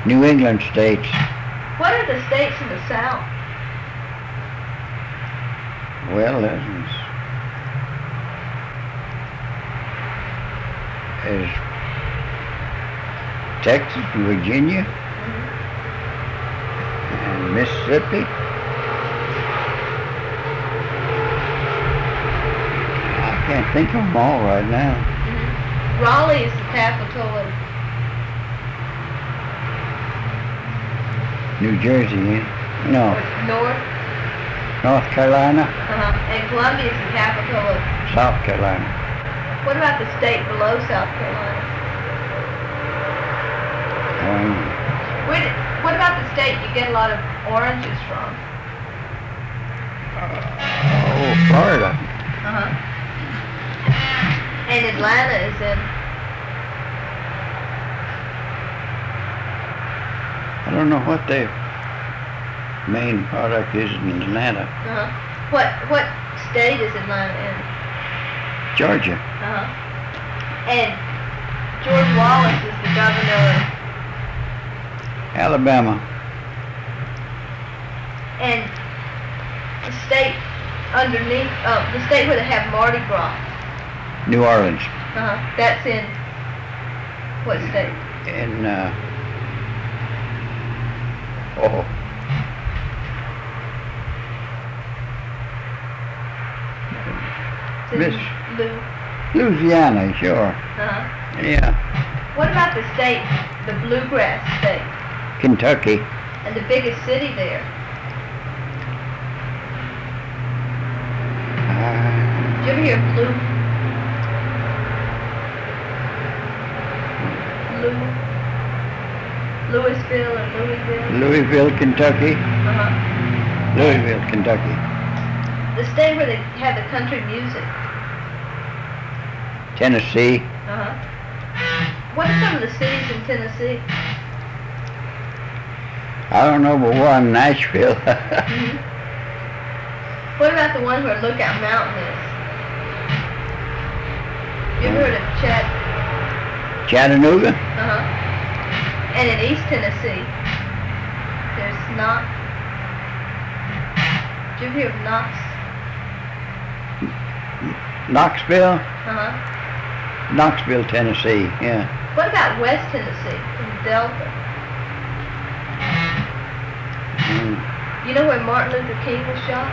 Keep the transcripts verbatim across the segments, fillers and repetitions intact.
New England states. What are the states in the South? Well, there's, there's Texas, Virginia, Mm-hmm. and Mississippi. I can't think of them all right now. Mm-hmm. Raleigh is the capital of New Jersey, eh? No, North, North Carolina, uh-huh. and Columbia is the capital of. South Carolina. What about the state below South Carolina? Um, Where did, what about the state you get a lot of oranges from? oh, Florida. Uh-huh. And Atlanta is in. I don't know what their main product is in Atlanta. Uh-huh. What what state is Atlanta in? Georgia. Uh-huh. And George Wallace is the governor of. Alabama. And the state underneath, uh, the state where they have Mardi Gras. New Orleans. Uh-huh. That's in what state? In, uh, oh, It's in Miss Lou. Louisiana, sure. Uh-huh. Yeah. What about the state, the bluegrass state, Kentucky. and the biggest city there? Uh, Did you ever hear of Lou? Lou? Louisville or Louisville? Louisville, Kentucky. Uh-huh. Louisville, Kentucky. The state where they have the country music. Tennessee. Uh-huh. What are some of the cities in Tennessee? I don't know, but one, Nashville. Mm-hmm. What about the one where Lookout Mountain is? You ever heard of Chat? Chattanooga. Uh-huh. And in East Tennessee, there's Knox. Did you ever hear of Knox? Knoxville. Uh-huh. Knoxville, Tennessee, yeah. What about West Tennessee, in the Delta? Mm. You know where Martin Luther King was shot?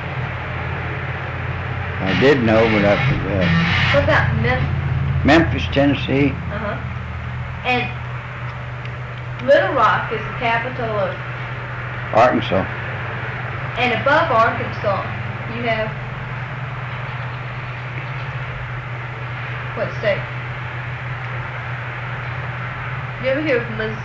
I did know, but I forgot. What about Memphis? Memphis, Tennessee. Uh-huh. And Little Rock is the capital of, Arkansas. and above Arkansas, you have, what state? You ever hear of Mis-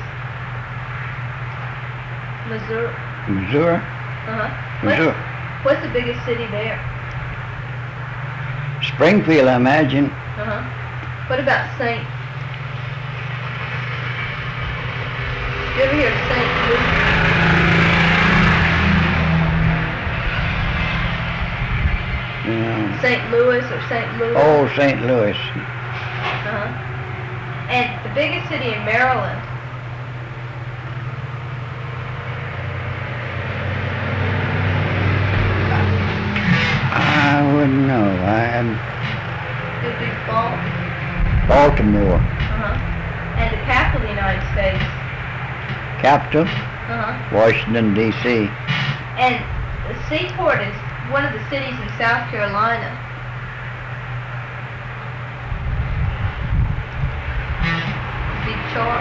Missouri? Missouri. Uh-huh. Missouri. What's, what's the biggest city there? Springfield, I imagine. Uh-huh. What about Saint? You ever hear of Saint Louis? Yeah. Saint Louis or Saint Louis? Oh, Saint Louis. Uh-huh. And the biggest city in Maryland. I wouldn't know. I am Would be Baltimore. Baltimore. Uh-huh. And the capital of the United States. Capital, Uh-huh. Washington, D C. And the seaport is one of the cities in South Carolina. Big Chark.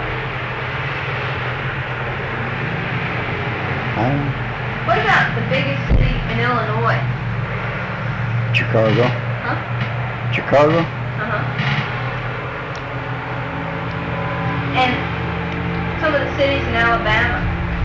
Uh, What about the biggest city in Illinois? Chicago. Huh? Chicago. Uh-huh. And some of the cities in Alabama.